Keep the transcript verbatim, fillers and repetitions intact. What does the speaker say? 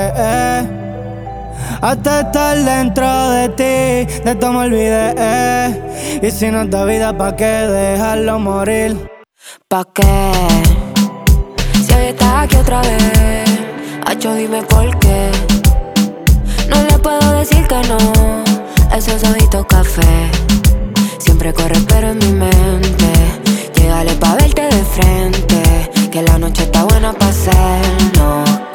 Hasta estar dentro de ti, de todo me olvidé, eh. Y si no es de vida, ¿pa' qué dejarlo morir? ¿Pa' qué? Si hoy estás aquí otra vez, acho, dime por qué. No le puedo decir que no, esos ojitos café. Siempre corre pero en mi mente. Llegale pa' verte de frente, que la noche está buena pa' hacerlo.